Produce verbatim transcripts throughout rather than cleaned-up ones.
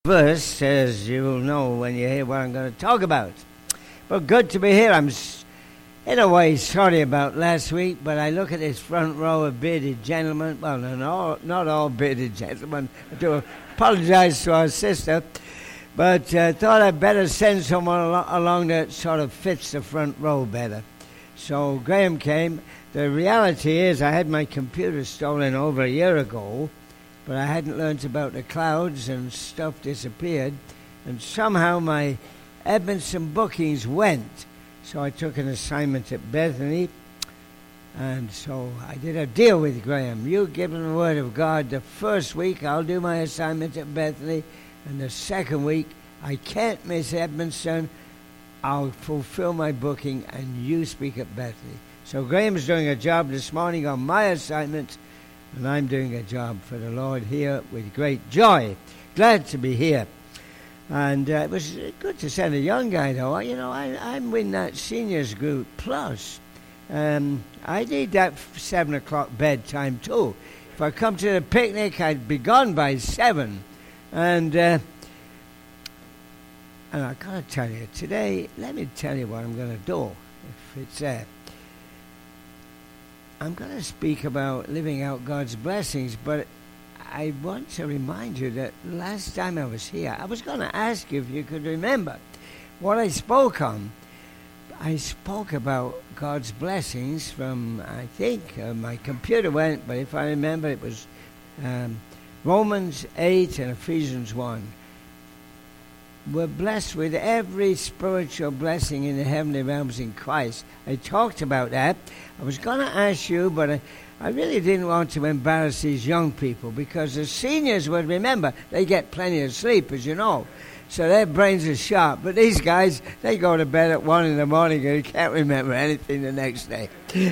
Verse, as you'll know when you hear what I'm going to talk about. But good to be here. I'm s- in a way sorry about last week, but I look at this front row of bearded gentlemen. Well, not all, not all bearded gentlemen. I do apologize to our sister, but uh, thought I'd better send someone al- along that sort of fits the front row better. So Graham came. The reality is I had my computer stolen over a year ago, but I hadn't learnt about the clouds and stuff disappeared, and somehow my Edmondson bookings went. So I took an assignment at Bethany, and so I did a deal with Graham. You give him the word of God. The first week I'll do my assignment at Bethany, and the second week I can't miss Edmondson. I'll fulfill my booking, and you speak at Bethany. So Graham's doing a job this morning on my assignment, and I'm doing a job for the Lord here with great joy. Glad to be here. And uh, it was good to send a young guy, though. You know, I, I'm in that seniors group plus. Um, I need that seven o'clock bedtime, too. If I come to the picnic, I'd be gone by seven. And, uh, and I got to tell you, today, let me tell you what I'm going to do, if it's there. Uh, I'm going to speak about living out God's blessings, but I want to remind you that last time I was here, I was going to ask you if you could remember what I spoke on. I spoke about God's blessings from, I think, uh, my computer went, but if I remember, it was um, Romans eight and Ephesians one. We're blessed with every spiritual blessing in the heavenly realms in Christ. I talked about that. I was going to ask you, but I, I really didn't want to embarrass these young people because the seniors would remember. They get plenty of sleep, as you know, so their brains are sharp. But these guys, they go to bed at one in the morning and can't remember anything the next day.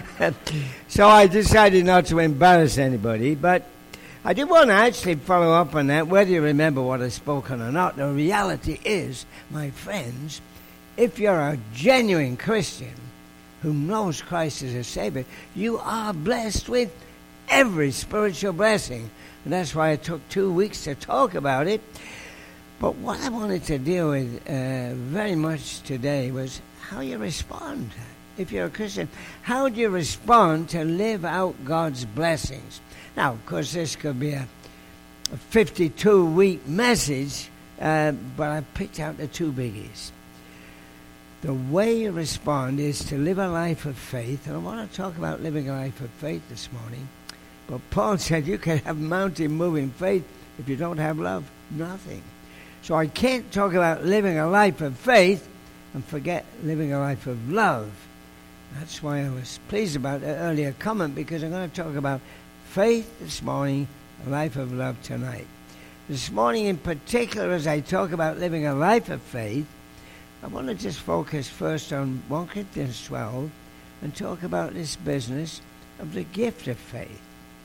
So I decided not to embarrass anybody, but I did want to actually follow up on that, whether you remember what I spoke on or not. The reality is, my friends, if you're a genuine Christian who knows Christ as a Savior, you are blessed with every spiritual blessing. And that's why I took two weeks to talk about it. But what I wanted to deal with uh, very much today was how you respond. If you're a Christian, how do you respond to live out God's blessings? Now, of course, this could be a fifty-two week message, uh, but I picked out the two biggies. The way you respond is to live a life of faith, and I want to talk about living a life of faith this morning. But Paul said you can have mountain-moving faith if you don't have love, nothing. So I can't talk about living a life of faith and forget living a life of love. That's why I was pleased about the earlier comment, because I'm going to talk about faith this morning, a life of love tonight. This morning in particular, as I talk about living a life of faith, I want to just focus first on First Corinthians twelve and talk about this business of the gift of faith.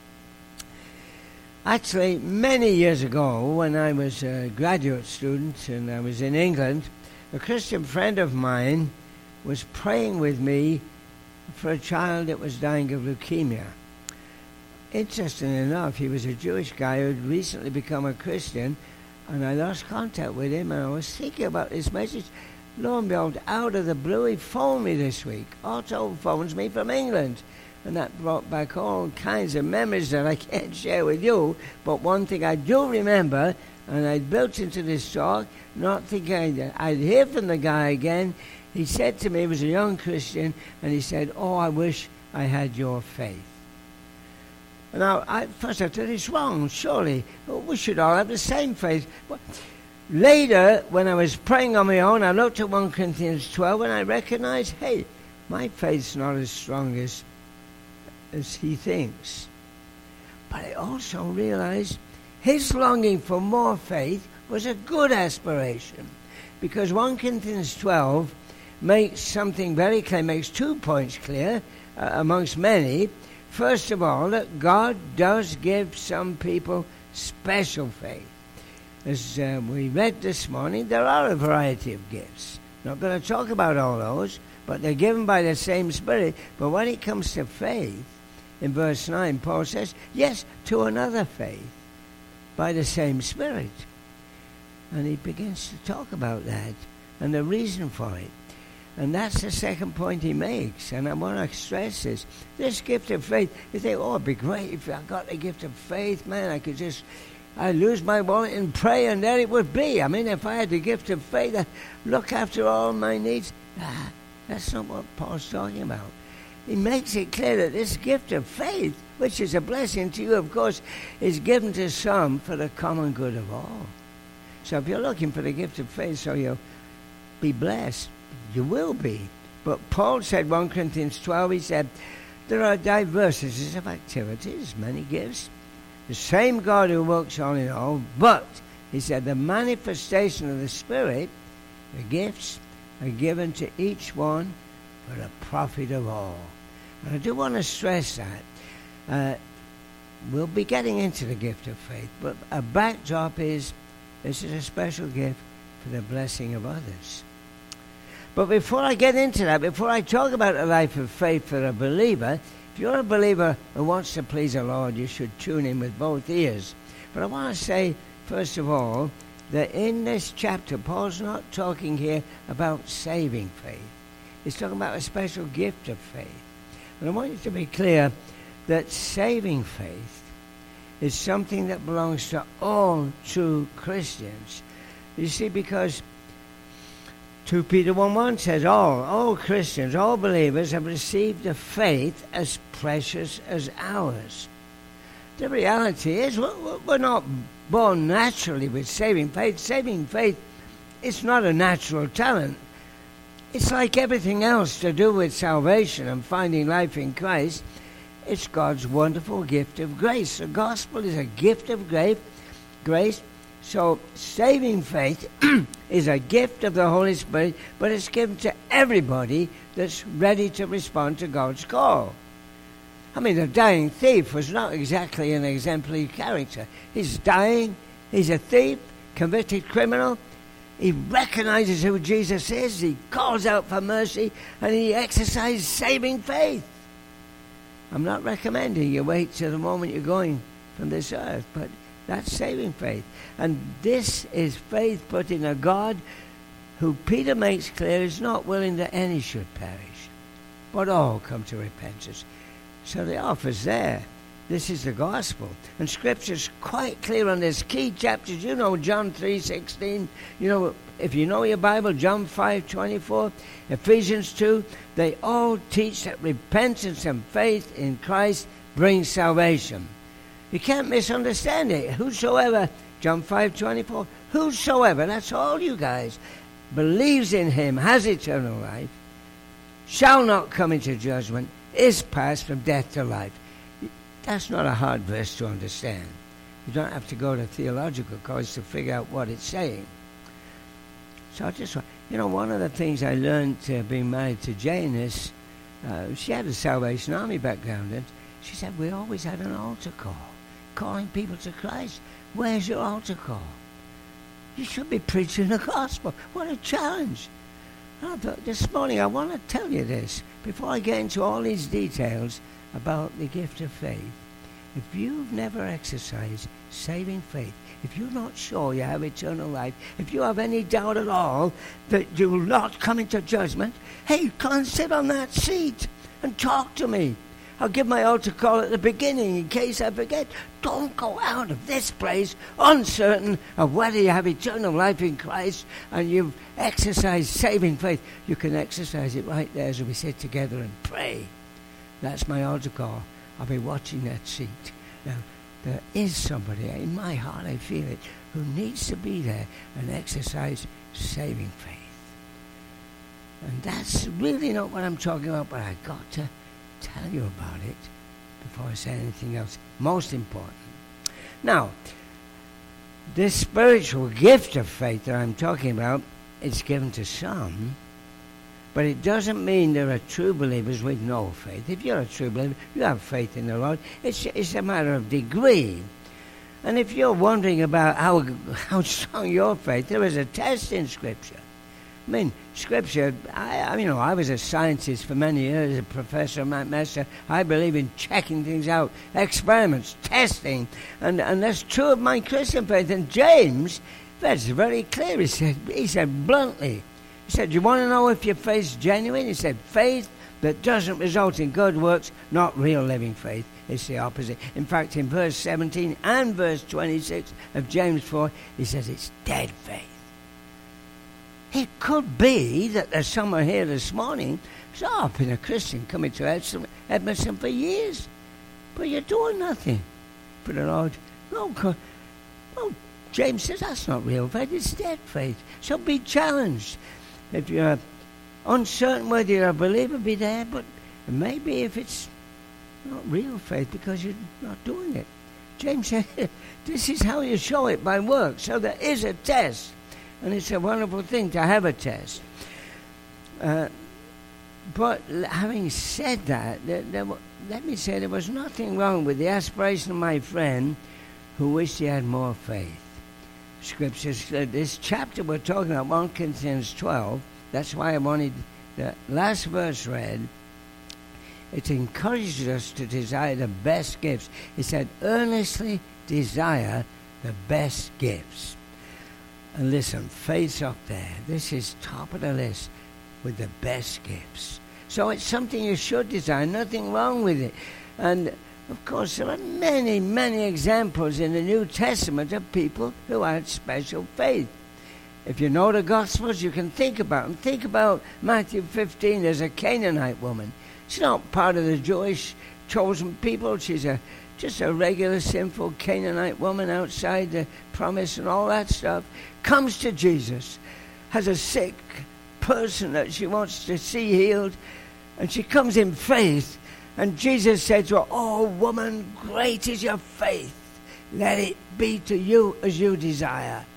Actually, many years ago, when I was a graduate student and I was in England, a Christian friend of mine was praying with me for a child that was dying of leukemia. Interestingly enough, he was a Jewish guy who had recently become a Christian, and I lost contact with him, and I was thinking about this message. Lo and behold, out of the blue, he phoned me this week. Otto phones me from England, and that brought back all kinds of memories that I can't share with you, but one thing I do remember, and I built into this talk, not thinking I'd, I'd hear from the guy again. He said to me, he was a young Christian, and he said, "Oh, I wish I had your faith." Now, I, first I thought it's wrong, surely. We should all have the same faith. But later, when I was praying on my own, I looked at First Corinthians twelve and I recognized, hey, my faith's not as strong as, as he thinks. But I also realized his longing for more faith was a good aspiration. Because First Corinthians twelve makes something very clear, makes two points clear, uh, amongst many. First of all, that God does give some people special faith. As uh, we read this morning, there are a variety of gifts. Not going to talk about all those, but they're given by the same Spirit. But when it comes to faith, in verse nine, Paul says, yes, to another faith, by the same Spirit. And he begins to talk about that and the reason for it. And that's the second point he makes. And I want to stress this. This gift of faith, you think, oh, it'd be great if I got the gift of faith, man. I could just, I'd lose my wallet and pray, and there it would be. I mean, if I had the gift of faith, I'd look after all my needs. Ah, that's not what Paul's talking about. He makes it clear that this gift of faith, which is a blessing to you, of course, is given to some for the common good of all. So if you're looking for the gift of faith so you'll be blessed, you will be. But Paul said, First Corinthians twelve, he said, there are diversities of activities, many gifts. The same God who works all in all, but, he said, the manifestation of the Spirit, the gifts, are given to each one for the profit of all. And I do want to stress that. Uh, we'll be getting into the gift of faith, but a backdrop is this is a special gift for the blessing of others. But before I get into that, before I talk about a life of faith for a believer, if you're a believer who wants to please the Lord, you should tune in with both ears. But I want to say, first of all, that in this chapter, Paul's not talking here about saving faith. He's talking about a special gift of faith. And I want you to be clear that saving faith is something that belongs to all true Christians. You see, because Second Peter one one says, all, all Christians, all believers have received a faith as precious as ours. The reality is we're, we're not born naturally with saving faith. Saving faith is not a natural talent. It's like everything else to do with salvation and finding life in Christ. It's God's wonderful gift of grace. The gospel is a gift of grace. grace. So saving faith is a gift of the Holy Spirit, but it's given to everybody that's ready to respond to God's call. I mean, the dying thief was not exactly an exemplary character. He's dying. He's a thief, convicted criminal. He recognizes who Jesus is. He calls out for mercy, and he exercises saving faith. I'm not recommending you wait till the moment you're going from this earth, but that's saving faith. And this is faith put in a God who Peter makes clear is not willing that any should perish, but all come to repentance. So the offer's there. This is the gospel. And Scripture's quite clear on this. Key chapters, you know, John three sixteen. You know, if you know your Bible, John five twenty-four, Ephesians two, they all teach that repentance and faith in Christ brings salvation. You can't misunderstand it. Whosoever, John five twenty-four, whosoever, that's all you guys, believes in him, has eternal life, shall not come into judgment, is passed from death to life. That's not a hard verse to understand. You don't have to go to theological college to figure out what it's saying. So I just, you know, one of the things I learned uh, being married to Jane is, uh, she had a Salvation Army background, and she said, we always had an altar call, calling people to Christ. Where's your altar call? You should be preaching the gospel. What a challenge. I thought, this morning I want to tell you this, before I get into all these details about the gift of faith. If you've never exercised saving faith, if you're not sure you have eternal life, if you have any doubt at all that you will not come into judgment, hey, come and sit on that seat and talk to me. I'll give my altar call at the beginning in case I forget. Don't go out of this place uncertain of whether you have eternal life in Christ and you've exercised saving faith. You can exercise it right there as we sit together and pray. That's my altar call. I'll be watching that seat. Now, there is somebody, in my heart I feel it, who needs to be there and exercise saving faith. And that's really not what I'm talking about, but I got to tell you about it before I say anything else. Most important. Now, this spiritual gift of faith that I'm talking about, it's given to some, but it doesn't mean there are true believers with no faith. If you're a true believer, you have faith in the Lord. It's, it's a matter of degree. And if you're wondering about how, how strong your faith, there is a test in Scripture. I mean, Scripture, I, I, you know, I was a scientist for many years, a professor, master. I believe in checking things out, experiments, testing. And, and that's true of my Christian faith. And James That's very clear. He said, he said bluntly, he said, you want to know if your faith's genuine? He said, faith that doesn't result in good works, not real living faith. It's the opposite. In fact, in verse seventeen and verse twenty-six of James four, he says it's dead faith. It could be that there's someone here this morning who's, oh, I've been a Christian coming to Edmondson for years, but you're doing nothing for the Lord. No, well, James says that's not real faith, it's dead faith. So be challenged. If you're uncertain whether you're a believer, be there, but maybe if it's not real faith because you're not doing it. James said, this is how you show it, by work. So there is a test, and it's a wonderful thing to have a test. Uh, but having said that, there, there, let me say there was nothing wrong with the aspiration of my friend who wished he had more faith. Scriptures, uh, this chapter we're talking about, First Corinthians twelve, that's why I wanted the last verse read. It encourages us to desire the best gifts. It said, earnestly desire the best gifts. And listen, faith's up there. This is top of the list with the best gifts. So it's something you should desire, nothing wrong with it. And of course, there are many, many examples in the New Testament of people who had special faith. If you know the Gospels, you can think about them. Think about Matthew fifteen. There's a Canaanite woman. She's not part of the Jewish chosen people. She's a just a regular, sinful Canaanite woman outside the promise and all that stuff. Comes to Jesus, has a sick person that she wants to see healed, and she comes in faith. And Jesus said to her, oh, woman, great is your faith. Let it be to you as you desire.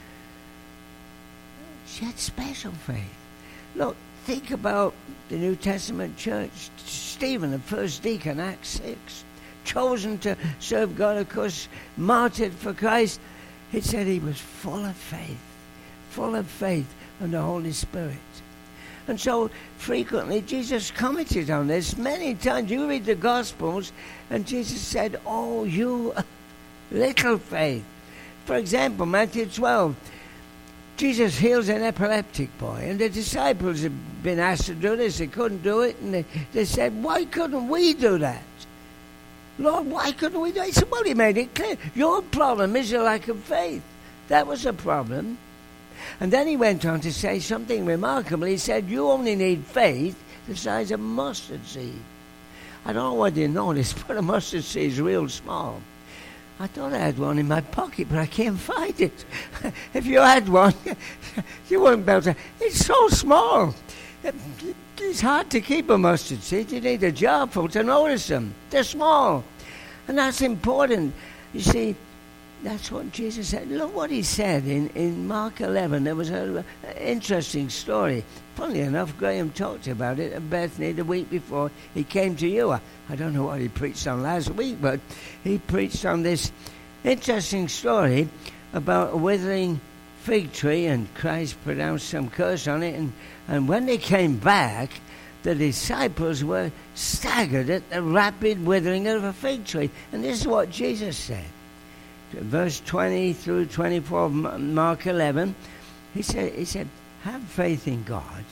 She had special faith. Look, think about the New Testament church. Stephen, the first deacon, Acts six, chosen to serve God, of course, martyred for Christ. It said he was full of faith, full of faith and the Holy Spirit. And so frequently Jesus commented on this. Many times you read the Gospels and Jesus said, oh, you little faith. For example, Matthew twelve, Jesus heals an epileptic boy, and the disciples had been asked to do this. They couldn't do it, and they, they said, why couldn't we do that? Lord, why couldn't we do it? He said, well, he made it clear. Your problem is your lack of faith. That was a problem. And then he went on to say something remarkable. He said, you only need faith the size of a mustard seed. I don't know whether you noticed, but a mustard seed is real small. I thought I had one in my pocket, but I can't find it. If you had one, you wouldn't be able to. It's so small. It's hard to keep a mustard seed. You need a jar full to notice them. They're small. And that's important. You see, that's what Jesus said. Look what he said in, in Mark eleven. There was an interesting story. Funnily enough, Graham talked about it at Bethany the week before he came to you. I, I don't know what he preached on last week, but he preached on this interesting story about a withering fig tree, and Christ pronounced some curse on it. And, and when they came back, the disciples were staggered at the rapid withering of a fig tree. And this is what Jesus said. Verse twenty through twenty-four of Mark eleven, he said, he said, have faith in God.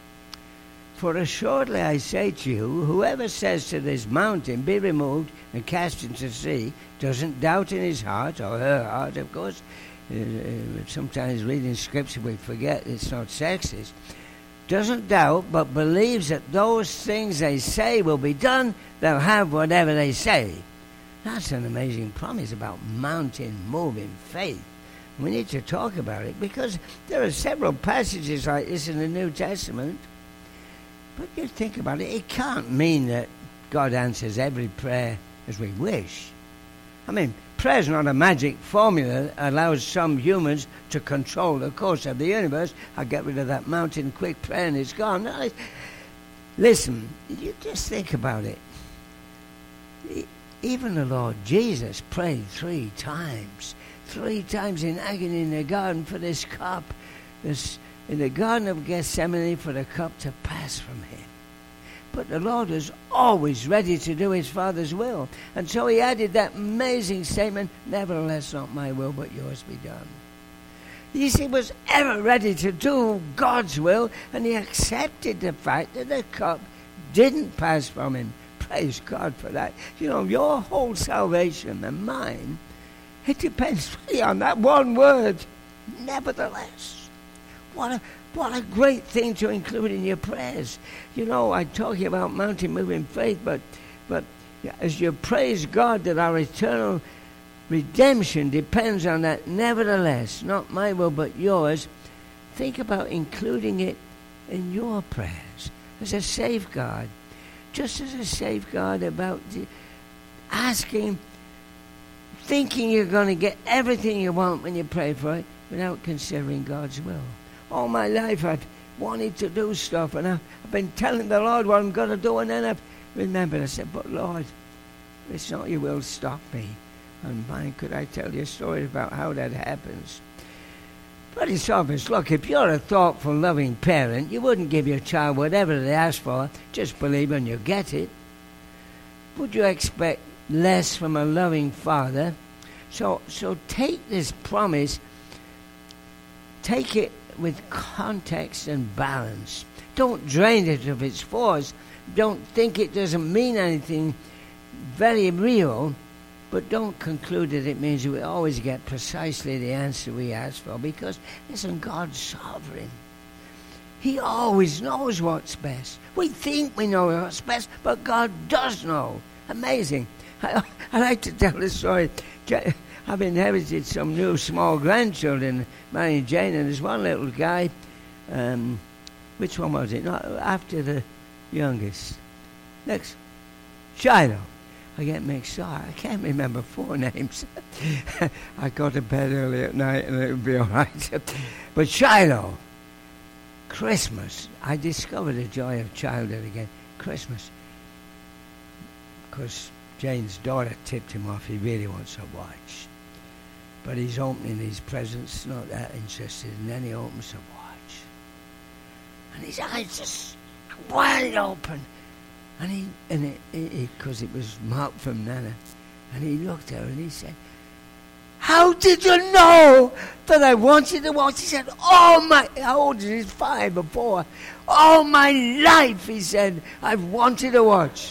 For assuredly I say to you, whoever says to this mountain, be removed and cast into the sea, doesn't doubt in his heart, or her heart, of course. Uh, sometimes reading scripture we forget it's not sexist. Doesn't doubt, but believes that those things they say will be done, they'll have whatever they say. That's an amazing promise about mountain-moving faith. We need to talk about it because there are several passages like this in the New Testament. But you think about it, it can't mean that God answers every prayer as we wish. I mean, prayer's not a magic formula that allows some humans to control the course of the universe. I'll get rid of that mountain quick prayer and it's gone. No, listen, you just think about it. Even the Lord Jesus prayed three times. Three times in agony in the garden for this cup. This, in the Garden of Gethsemane for the cup to pass from him. But the Lord was always ready to do his Father's will. And so he added that amazing statement, nevertheless not my will but yours be done. he was ever ready to do God's will, and he accepted the fact that the cup didn't pass from him. Praise God for that. You know, your whole salvation and mine, it depends really on that one word, nevertheless. What a, what a great thing to include in your prayers. You know, I'm talking about mountain-moving faith, but, but as you praise God that our eternal redemption depends on that, nevertheless, not my will but yours, think about including it in your prayers as a safeguard. Just as a safeguard about asking, thinking you're going to get everything you want when you pray for it without considering God's will. All my life I've wanted to do stuff, and I've, I've been telling the Lord what I'm going to do, and then I've remembered, I said, but Lord, it's not your will, stop me. And man, could I tell you a story about how that happens? But it's obvious. Look, if you're a thoughtful, loving parent, you wouldn't give your child whatever they ask for, just believing you get it. Would you expect less from a loving father? So, so take this promise, take it with context and balance. Don't drain it of its force. Don't think it doesn't mean anything very real. But don't conclude that it means we always get precisely the answer we ask for, because, listen, God's sovereign. He always knows what's best. We think we know what's best, but God does know. Amazing. I, I like to tell this story. I've inherited some new small grandchildren, Mary and Jane, and there's one little guy. Um, which one was it? Not after the youngest. Next, Shiloh. I get mixed up. I can't remember four names. I go to bed early at night and it'll be all right. But Shiloh, Christmas. I discovered the joy of childhood again. Christmas. Because Jane's daughter tipped him off. He really wants a watch. But he's opening these presents, not that interested. And then he opens the watch. And his eyes just wide open. And he, and it, because it, it, it was marked from Nana, and he looked at her and he said, "How did you know that I wanted to watch?" He said, "Oh my," how old is he? He's five or four. "All my life," he said, "I've wanted to watch."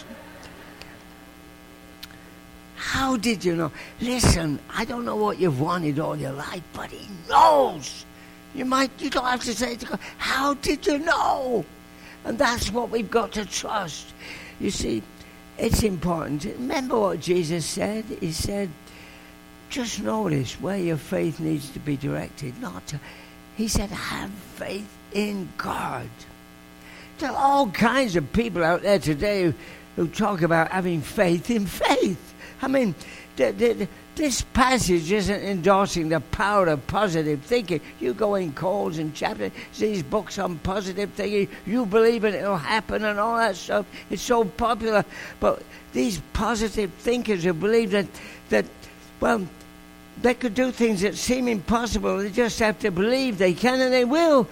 How did you know? Listen, I don't know what you've wanted all your life, but he knows. You might, you don't have to say to God, "How did you know?" And that's what we've got to trust. You see, it's important. Remember what Jesus said? He said, just notice where your faith needs to be directed. Not to, he said, have faith in God. There are all kinds of people out there today who, who talk about having faith in faith. I mean, the, the, this passage isn't endorsing the power of positive thinking. You go in Coles and chapters, these books on positive thinking, you believe it, it'll happen and all that stuff. It's so popular. But these positive thinkers who believe that, that well, they could do things that seem impossible. They just have to believe they can and they will.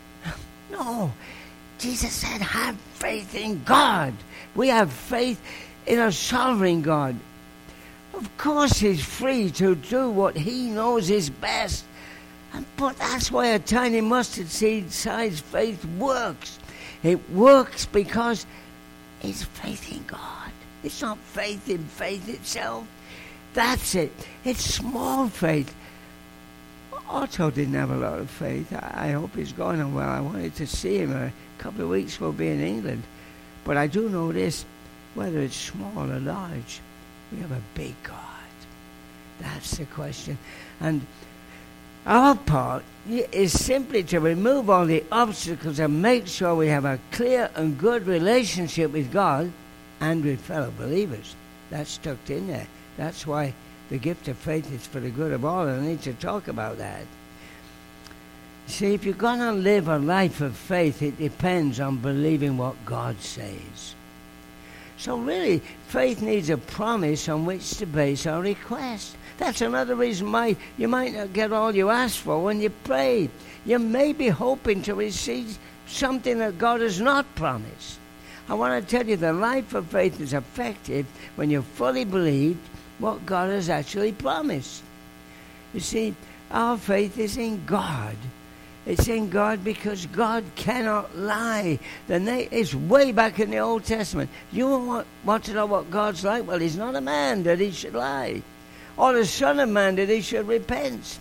No. Jesus said, have faith in God. We have faith in a sovereign God. Of course he's free to do what he knows is best. And, but that's why a tiny mustard seed size faith works. It works because it's faith in God. It's not faith in faith itself. That's it. It's small faith. Otto didn't have a lot of faith. I, I hope he's going on well. I wanted to see him. A couple of weeks we'll be in England. But I do know this, whether it's small or large, we have a big God. That's the question. And our part is simply to remove all the obstacles and make sure we have a clear and good relationship with God and with fellow believers. That's tucked in there. That's why the gift of faith is for the good of all, and I need to talk about that. See, if you're going to live a life of faith, it depends on believing what God says. So really, faith needs a promise on which to base our request. That's another reason why you might not get all you ask for when you pray. You may be hoping to receive something that God has not promised. I want to tell you the life of faith is effective when you fully believe what God has actually promised. You see, Our faith is in God. It's in God because God cannot lie. The na- it's way back in the Old Testament. You want, want to know what God's like? Well, he's not a man that he should lie, or the son of man that he should repent.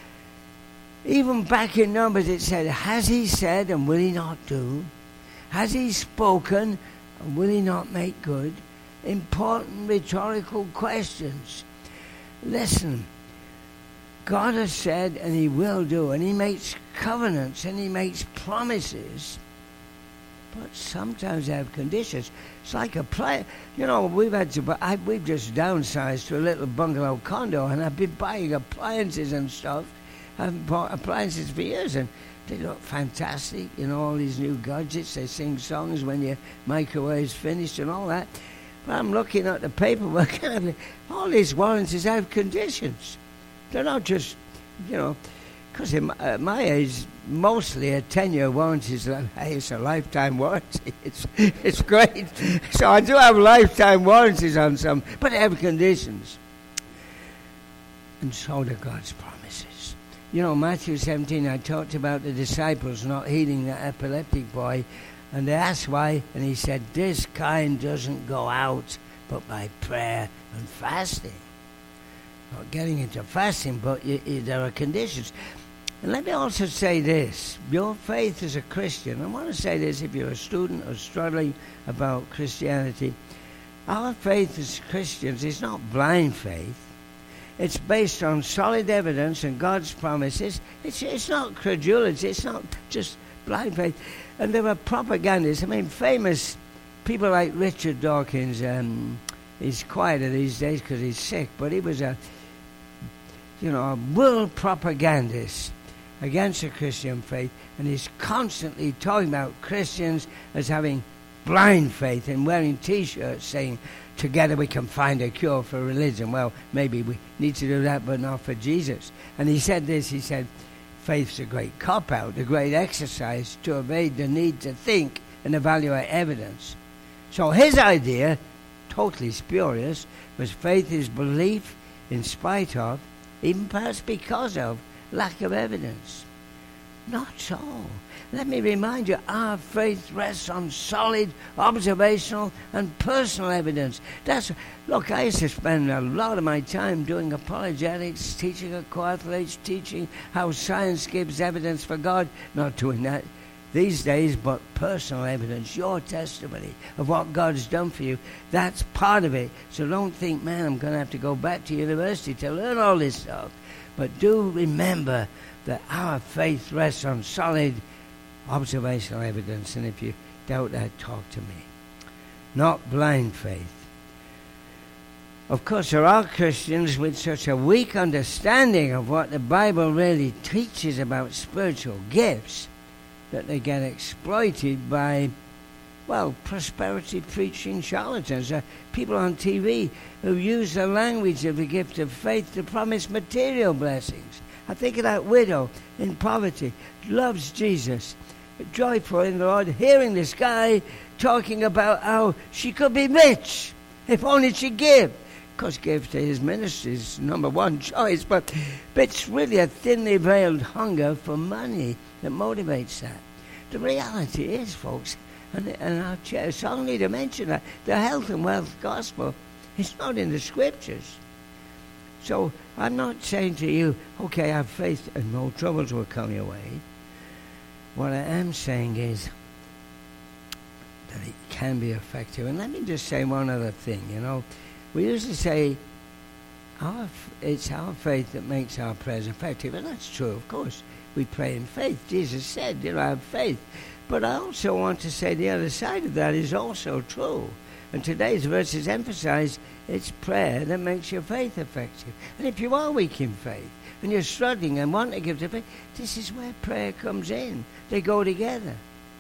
Even back in Numbers it said, has he said and will he not do? Has he spoken and will he not make good? Important rhetorical questions. Listen. God has said and he will do, and he makes covenants and he makes promises, but sometimes they have conditions. It's like a play. You know, we've had to, I, we've just downsized to a little bungalow condo, and I've been buying appliances and stuff. I've bought appliances for years, and they look fantastic. You know, all these new gadgets, they sing songs when your microwave's finished and all that. But I'm looking at the paperwork, and all these warranties have conditions. They're not just, you know, because at my age, mostly a ten-year warranty is like, hey, it's a lifetime warranty. It's it's great. So I do have lifetime warranties on some, but they have conditions. And so do God's promises. You know, Matthew seventeen, I talked about the disciples not healing the epileptic boy, and they asked why, and he said, this kind doesn't go out but by prayer and fasting. Not getting into fasting, but you, you, there are conditions. And let me also say this. Your faith as a Christian, I want to say this if you're a student or struggling about Christianity, our faith as Christians is not blind faith. It's based on solid evidence and God's promises. It's, it's not credulity. It's not just blind faith. And there are propagandists. I mean, famous people like Richard Dawkins. Um, he's quieter these days because he's sick, but he was a you know, a world propagandist against the Christian faith, and he's constantly talking about Christians as having blind faith and wearing T-shirts saying, together we can find a cure for religion. Well, maybe we need to do that, but not for Jesus. And he said this, he said, faith's a great cop-out, a great exercise to evade the need to think and evaluate evidence. So his idea, totally spurious, was faith is belief in spite of, even perhaps because of, lack of evidence. Not so. Let me remind you, our faith rests on solid observational and personal evidence. That's look, I used to spend a lot of my time doing apologetics, teaching at Coathletes, teaching how science gives evidence for God. Not doing that these days, but personal evidence, your testimony of what God's done for you. That's part of it. So don't think, man, I'm going to have to go back to university to learn all this stuff. But do remember that our faith rests on solid observational evidence. And if you doubt that, talk to me. Not blind faith. Of course, there are Christians with such a weak understanding of what the Bible really teaches about spiritual gifts that they get exploited by, well, prosperity preaching charlatans, uh, people on T V who use the language of the gift of faith to promise material blessings. I think of that widow in poverty, loves Jesus, joyful in the Lord, hearing this guy talking about how she could be rich if only she give. Of course, give to his ministry is number one choice, but, but it's really a thinly veiled hunger for money that motivates that. The reality is, folks, and, and I'll ch- strongly to mention that, the health and wealth gospel is not in the scriptures. So I'm not saying to you, okay, have faith and no troubles will come your way. What I am saying is that it can be effective. And let me just say one other thing, you know. We usually say our, it's our faith that makes our prayers effective, and that's true, of course. We pray in faith. Jesus said, you know, have faith. But I also want to say the other side of that is also true. And today's verses emphasize it's prayer that makes your faith effective. And if you are weak in faith, and you're struggling and want to give to faith, this is where prayer comes in. They go together.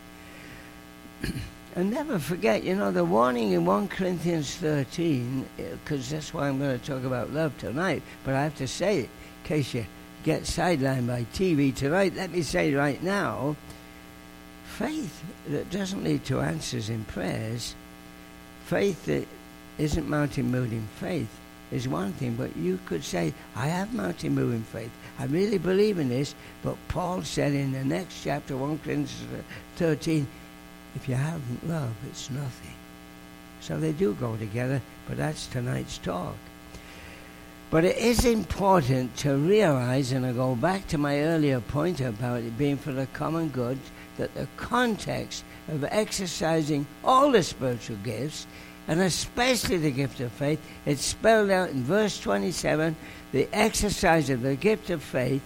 And never forget, you know, the warning in First Corinthians thirteen, because that's why I'm going to talk about love tonight, but I have to say it in case you get sidelined by T V tonight. Let me say right now, faith that doesn't lead to answers in prayers, faith that isn't mountain moving faith, is one thing, but you could say, I have mountain-moving faith. I really believe in this, but Paul said in the next chapter, First Corinthians thirteen, if you haven't love, it's nothing. So they do go together, but that's tonight's talk. But it is important to realize, and I go back to my earlier point about it being for the common good, that the context of exercising all the spiritual gifts, and especially the gift of faith, it's spelled out in verse twenty-seven, the exercise of the gift of faith,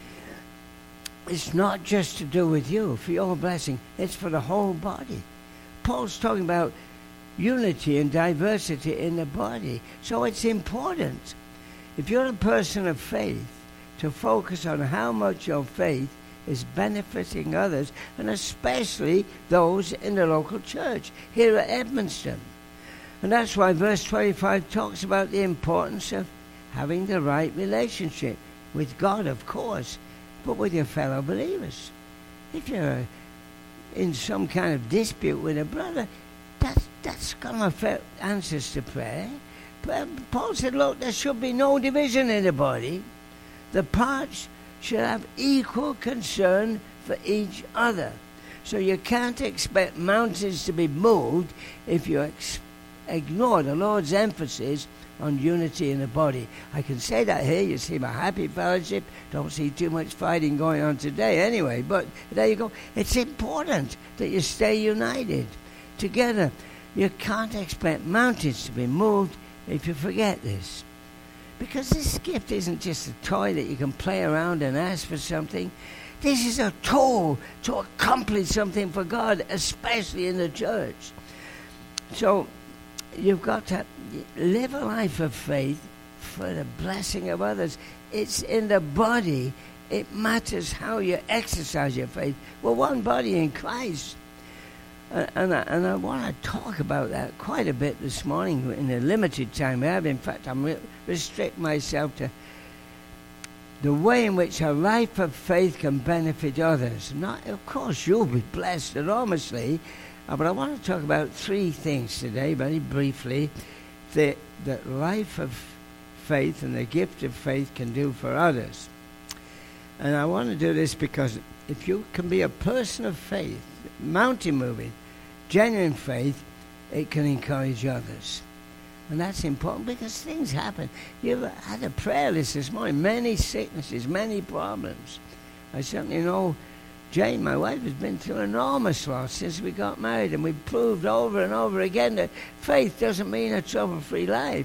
it's not just to do with you, for your blessing, it's for the whole body. Paul's talking about unity and diversity in the body. So it's important, if you're a person of faith, to focus on how much your faith is benefiting others, and especially those in the local church here at Edmonton. And that's why verse twenty-five talks about the importance of having the right relationship with God, of course, but with your fellow believers. If you're in some kind of dispute with a brother, that's, that's going to affect answers to prayer. But Paul said, look, there should be no division in the body. The parts should have equal concern for each other. So you can't expect mountains to be moved if you ex- ignore the Lord's emphasis on unity in the body. I can say that here. You see my happy fellowship. Don't see too much fighting going on today anyway. But there you go. It's important that you stay united together. You can't expect mountains to be moved if you forget this. Because this gift isn't just a toy that you can play around and ask for something. This is a tool to accomplish something for God, especially in the church. So you've got to live a life of faith for the blessing of others. It's in the body. It matters how you exercise your faith. We're one body in Christ. Uh, and, I, and I want to talk about that quite a bit this morning in the limited time we have. In fact, I'm re- restrict myself to the way in which a life of faith can benefit others. Not, of course, you'll be blessed enormously, uh, but I want to talk about three things today, very briefly, that, that life of faith and the gift of faith can do for others. And I want to do this because if you can be a person of faith, mountain moving, genuine faith, it can encourage others. And that's important because things happen. You've had a prayer list this morning, many sicknesses, many problems. I certainly know Jane, my wife, has been through enormous loss since we got married, and we've proved over and over again that faith doesn't mean a trouble-free life.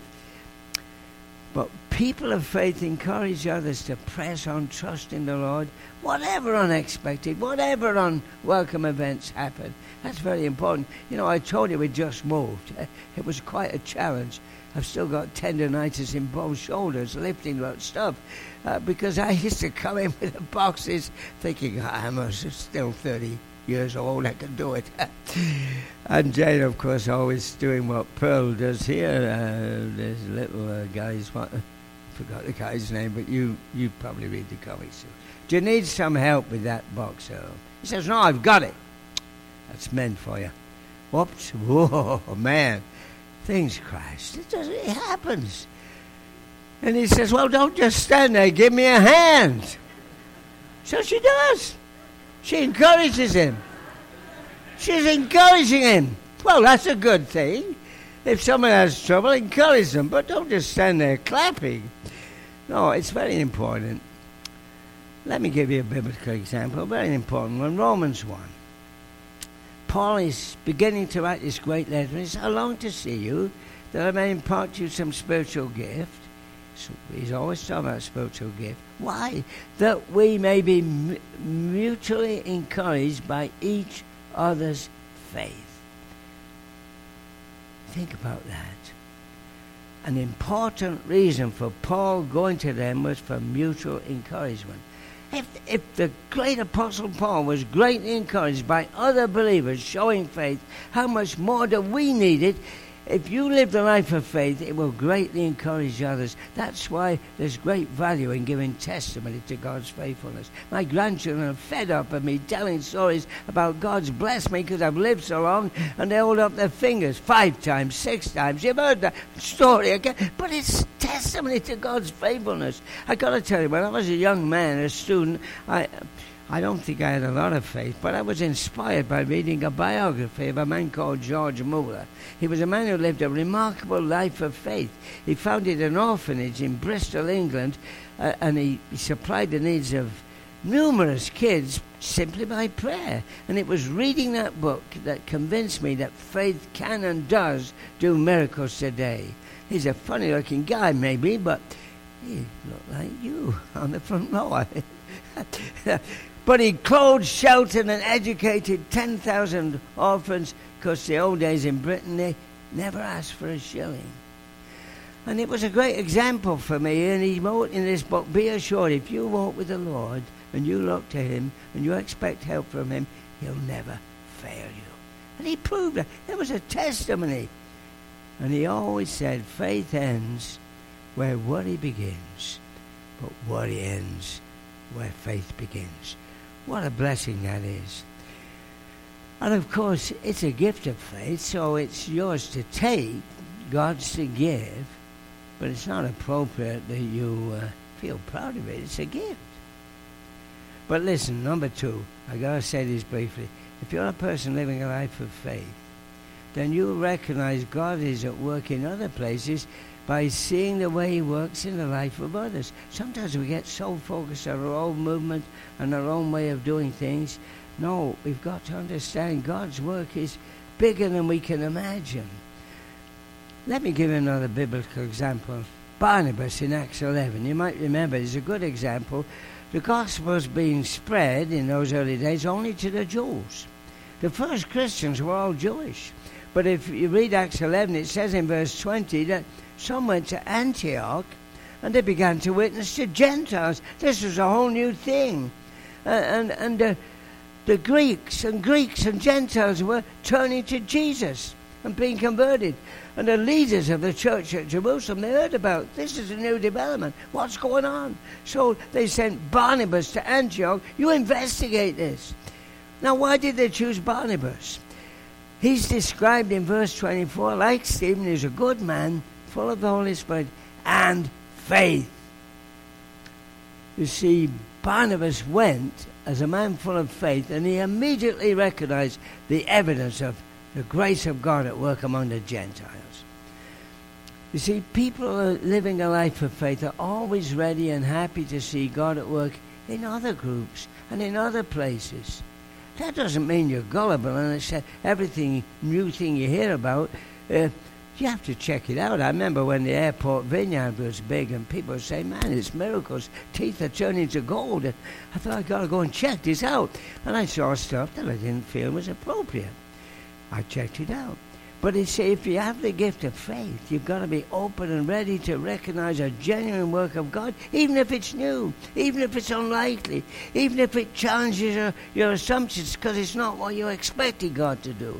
But people of faith encourage others to press on, trust in the Lord, whatever unexpected, whatever unwelcome events happen. That's very important. You know, I told you we just moved. It was quite a challenge. I've still got tendonitis in both shoulders, lifting that stuff, uh, because I used to come in with the boxes thinking, I'm still thirty years old, I can do it. And Jane, of course, always doing what Pearl does here. Uh, there's little uh, guys, what, I forgot the guy's name, but you, you probably read the comics too. Do you need some help with that box, Earl? He says, no, I've got it. That's men for you. Whoops. Whoa, man. Things crash. It, does, it happens. And he says, well, don't just stand there. Give me a hand. So she does. She encourages him. She's encouraging him. Well, that's a good thing. If someone has trouble, encourage them. But don't just stand there clapping. No, it's very important. Let me give you a biblical example, a very important one. Romans one. Paul is beginning to write this great letter. He says, I long to see you, that I may impart you some spiritual gift. So he's always talking about spiritual gift. Why? That we may be m- mutually encouraged by each other's faith. Think about that. An important reason for Paul going to them was for mutual encouragement. If, if the great Apostle Paul was greatly encouraged by other believers showing faith, how much more do we need it? If you live the life of faith, it will greatly encourage others. That's why there's great value in giving testimony to God's faithfulness. My grandchildren are fed up of me telling stories about God's blessed me because I've lived so long, and they hold up their fingers five times, six times. You've heard that story again. But it's testimony to God's faithfulness. I got to tell you, when I was a young man, a student, I I don't think I had a lot of faith, but I was inspired by reading a biography of a man called George Muller. He was a man who lived a remarkable life of faith. He founded an orphanage in Bristol, England, uh, and he, he supplied the needs of numerous kids simply by prayer. And it was reading that book that convinced me that faith can and does do miracles today. He's a funny-looking guy, maybe, but he looked like you on the front row. But he clothed, sheltered, and educated ten thousand orphans, because the old days in Britain, they never asked for a shilling. And it was a great example for me, and he wrote in this book, be assured, if you walk with the Lord, and you look to him, and you expect help from him, he'll never fail you. And he proved that. There was a testimony. And he always said, faith ends where worry begins, but worry ends where faith begins. What a blessing that is. And of course, it's a gift of faith, so it's yours to take, God's to give, but it's not appropriate that you uh, feel proud of it. It's a gift. But listen, number two, I got to say this briefly. If you're a person living a life of faith, then you recognize God is at work in other places by seeing the way he works in the life of others. Sometimes we get so focused on our own movement and our own way of doing things. No, we've got to understand God's work is bigger than we can imagine. Let me give you another biblical example. Barnabas in Acts eleven. You might remember, it's a good example. The gospel was being spread in those early days only to the Jews. The first Christians were all Jewish. But if you read Acts eleven, it says in verse twenty that some went to Antioch and they began to witness to Gentiles. This was a whole new thing. Uh, and and uh, the Greeks and Greeks and Gentiles were turning to Jesus and being converted. And the leaders of the church at Jerusalem, they heard about this is a new development. What's going on? So they sent Barnabas to Antioch. You investigate this. Now, why did they choose Barnabas? He's described in verse twenty-four, like Stephen, he's a good man, full of the Holy Spirit and faith. You see, Barnabas went as a man full of faith, and he immediately recognized the evidence of the grace of God at work among the Gentiles. You see, people who are living a life of faith are always ready and happy to see God at work in other groups and in other places. That doesn't mean you're gullible and it's everything new thing you hear about. Uh, you have to check it out. I remember when the airport vineyard was big and people would say, man, it's miracles. Teeth are turning to gold. And I thought, I've got to go and check this out. And I saw stuff that I didn't feel was appropriate. I checked it out. But you see, if you have the gift of faith, you've got to be open and ready to recognize a genuine work of God, even if it's new, even if it's unlikely, even if it challenges your, your assumptions because it's not what you expected God to do.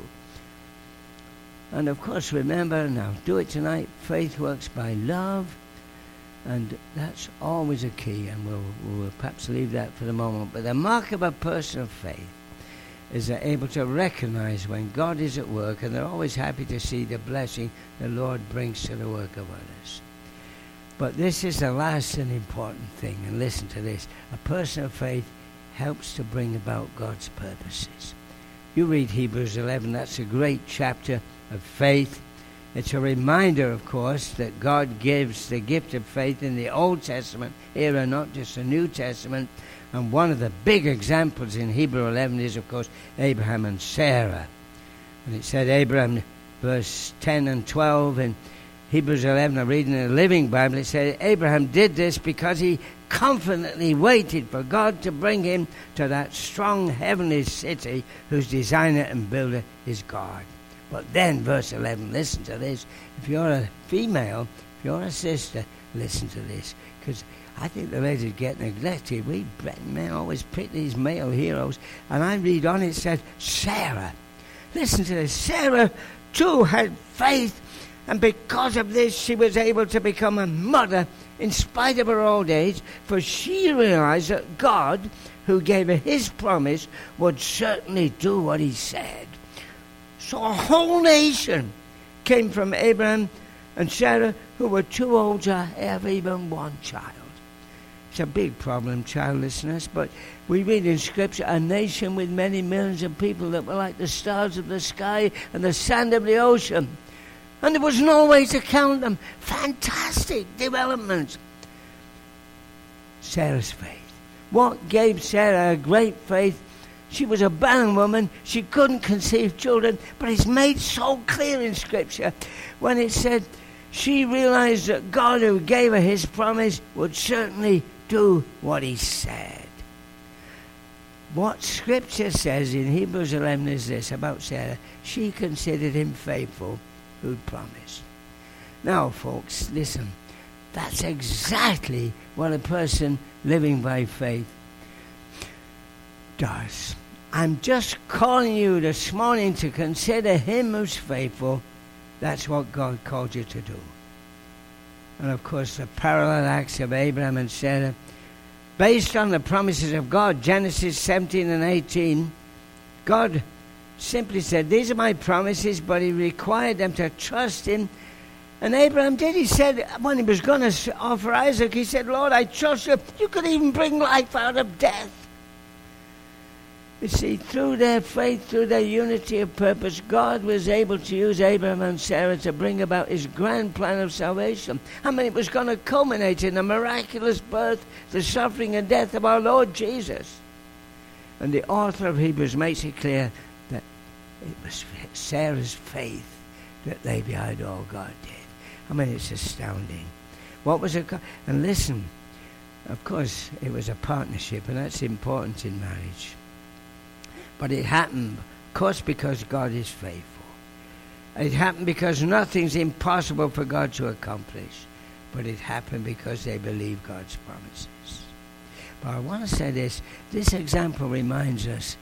And of course, remember, now do it tonight, faith works by love, and that's always a key, and we'll, we'll perhaps leave that for the moment. But the mark of a person of faith is they're able to recognize when God is at work, and they're always happy to see the blessing the Lord brings to the work of others. But this is the last and important thing, and listen to this. A person of faith helps to bring about God's purposes. You read Hebrews eleven, that's a great chapter of faith. It's a reminder, of course, that God gives the gift of faith in the Old Testament era, not just the New Testament. And one of the big examples in Hebrews eleven is, of course, Abraham and Sarah. And it said Abraham, verse ten and twelve in Hebrews eleven, I'm reading in the Living Bible, it said Abraham did this because he confidently waited for God to bring him to that strong heavenly city whose designer and builder is God. But then, verse eleven, listen to this. If you're a female, if you're a sister, listen to this. Because I think the ladies get neglected. We men always pick these male heroes. And I read on, it said, Sarah. Listen to this. Sarah, too, had faith. And because of this, she was able to become a mother in spite of her old age. For she realized that God, who gave her his promise, would certainly do what he said. So a whole nation came from Abraham and Sarah who were too old to have even one child. It's a big problem, childlessness, but we read in Scripture, a nation with many millions of people that were like the stars of the sky and the sand of the ocean. And there was no way to count them. Fantastic developments. Sarah's faith. What gave Sarah a great faith? She was a barren woman. She couldn't conceive children. But it's made so clear in Scripture when it said she realized that God, who gave her his promise, would certainly do what he said. What Scripture says in Hebrews eleven is this about Sarah. She considered him faithful who'd promised. Now, folks, listen. That's exactly what a person living by faith does. I'm just calling you this morning to consider him who's faithful. That's what God called you to do. And of course, the parallel acts of Abraham and Sarah, based on the promises of God, Genesis seventeen and eighteen, God simply said, these are my promises, but he required them to trust him. And Abraham did. He said, when he was going to offer Isaac, he said, Lord, I trust you. You could even bring life out of death. You see, through their faith, through their unity of purpose, God was able to use Abraham and Sarah to bring about his grand plan of salvation. I mean, it was going to culminate in the miraculous birth, the suffering and death of our Lord Jesus. And the author of Hebrews makes it clear that it was Sarah's faith that lay behind all God did. I mean, it's astounding. What was it? And listen, of course, it was a partnership, and that's important in marriage. But it happened, of course, because God is faithful. It happened because nothing's impossible for God to accomplish. But it happened because they believe God's promises. But I want to say this. This example reminds us.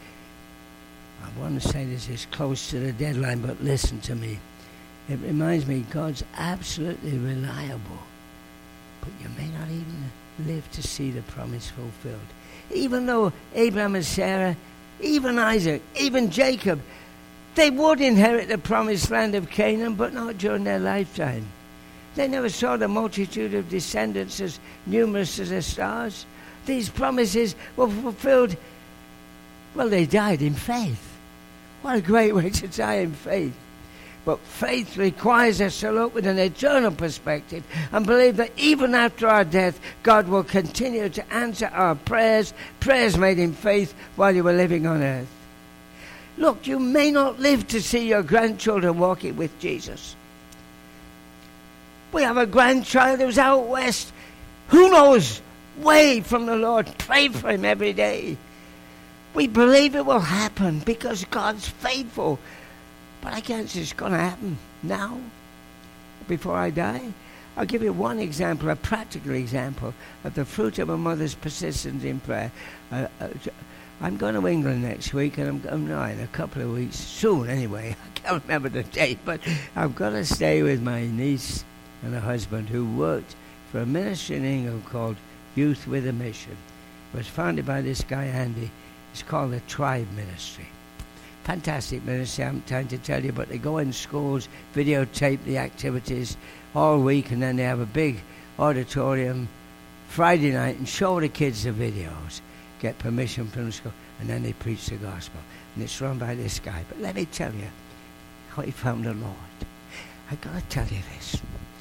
I want to say this is close to the deadline, but listen to me. It reminds me God's absolutely reliable. But you may not even live to see the promise fulfilled. Even though Abraham and Sarah, even Isaac, even Jacob, they would inherit the promised land of Canaan, but not during their lifetime. They never saw the multitude of descendants as numerous as the stars. These promises were fulfilled. Well, they died in faith. What a great way to die in faith. But faith requires us to look with an eternal perspective and believe that even after our death, God will continue to answer our prayers, prayers made in faith while you were living on earth. Look, you may not live to see your grandchildren walking with Jesus. We have a grandchild who's out west. Who knows? Way from the Lord. Pray for him every day. We believe it will happen because God's faithful. But I can't say it's going to happen now, before I die. I'll give you one example, a practical example of the fruit of a mother's persistence in prayer. Uh, uh, I'm going to England next week, and I'm, I'm not in a couple of weeks, soon anyway. I can't remember the date, but I'm going to stay with my niece and her husband, who worked for a ministry in England called Youth with a Mission. It was founded by this guy, Andy. It's called the Tribe Ministry. Fantastic ministry, I haven't time to tell you, but they go in schools, videotape the activities all week, and then they have a big auditorium Friday night and show the kids the videos, get permission from the school, and then they preach the gospel. And it's run by this guy. But let me tell you how he found the Lord. I've got to tell you this.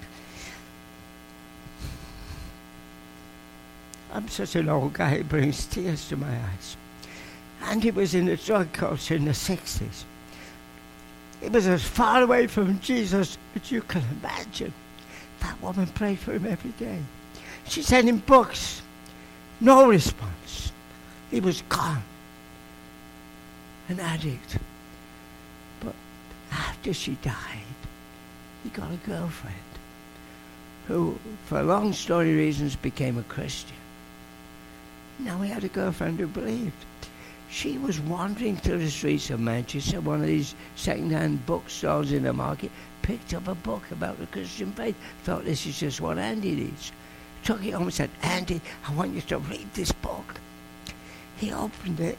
I'm such an old guy, it brings tears to my eyes. And he was in the drug culture in the sixties. He was as far away from Jesus as you can imagine. That woman prayed for him every day. She sent him books. No response. He was gone. An addict. But after she died, he got a girlfriend who, for long story reasons, became a Christian. Now he had a girlfriend who believed. She was wandering through the streets of Manchester, one of these second-hand bookstores in the market, picked up a book about the Christian faith, thought this is just what Andy needs. Took it home and said, Andy, I want you to read this book. He opened it.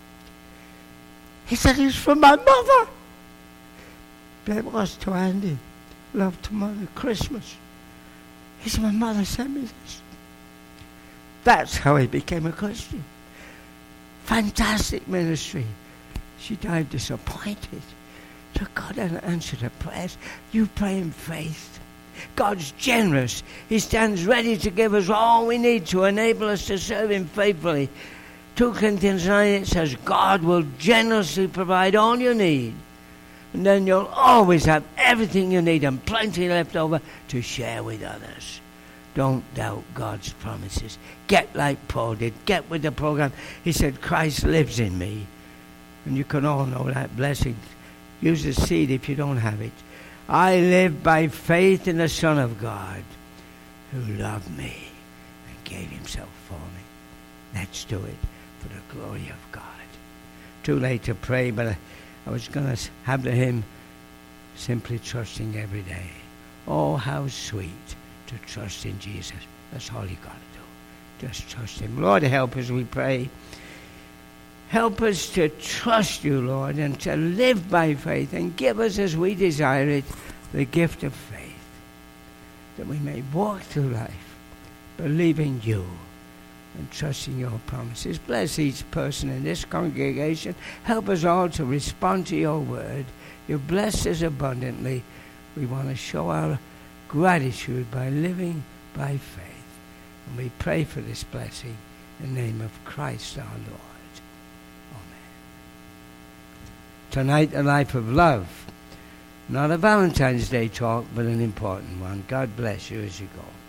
He said, it's from my mother. But it was to Andy. Love to Mother, Christmas. He said, my mother sent me this. That's how he became a Christian. Fantastic ministry. She died disappointed. So God hasn't answered her prayers. You pray in faith. God's generous. He stands ready to give us all we need to enable us to serve him faithfully. Second Corinthians nine, it says, God will generously provide all you need. And then you'll always have everything you need and plenty left over to share with others. Don't doubt God's promises. Get like Paul did. Get with the program. He said, Christ lives in me. And you can all know that blessing. Use the seed if you don't have it. I live by faith in the Son of God who loved me and gave himself for me. Let's do it for the glory of God. Too late to pray, but I, I was going to have the hymn, Simply Trusting Every Day. Oh, how sweet to trust in Jesus. That's all you got to do. Just trust him. Lord, help us, we pray. Help us to trust you, Lord, and to live by faith, and give us, as we desire it, the gift of faith, that we may walk through life believing you and trusting your promises. Bless each person in this congregation. Help us all to respond to your word. You've blessed us abundantly. We want to show our gratitude by living by faith. And we pray for this blessing in the name of Christ our Lord. Tonight, a life of love. Not a Valentine's Day talk, but an important one. God bless you as you go.